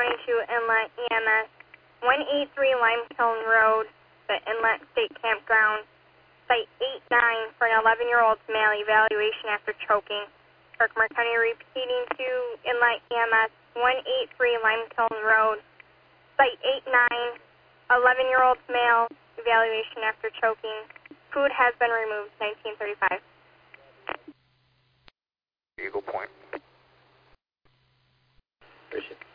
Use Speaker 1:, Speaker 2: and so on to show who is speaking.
Speaker 1: County to Inlet EMS, 183 Limestone Road, the Inlet State Campground, Site 89 for an 11-year-old male evaluation after choking. Herkimer County repeating to Inlet EMS, 183 Limestone Road, Site 89, 11-year-old male evaluation after choking. Food has been removed, 1935.
Speaker 2: Eagle Point.
Speaker 3: Appreciate it.